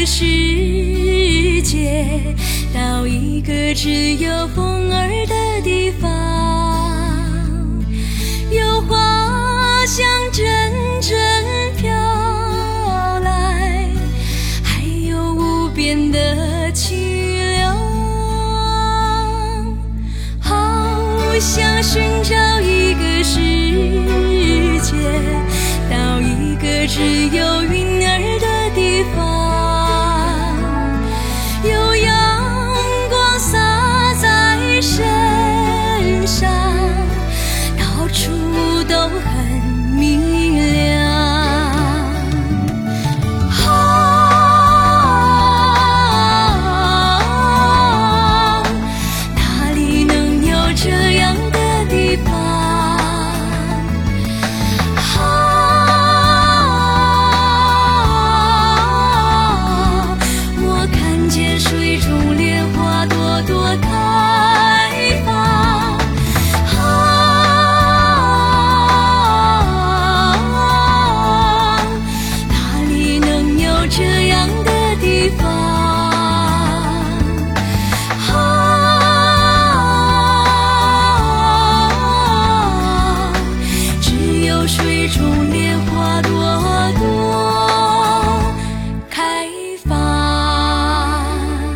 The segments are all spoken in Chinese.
个世界，到一个只有风儿的地方，有花香阵阵飘来，还有无边的凄凉，好想寻找一个世界，到一个只有云儿的地方，有阳光洒在身上，到处都很明亮。哪里能有这样的地方？我看见水中莲花朵朵开放，哪里能有这样的地方？只有水中莲花朵朵开放。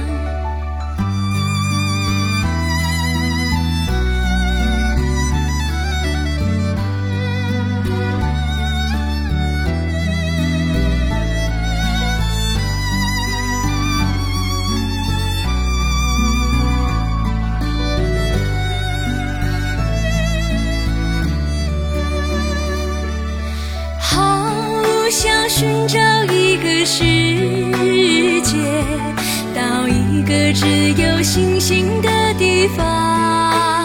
好想寻找一个世界，到一个只有星星的地方。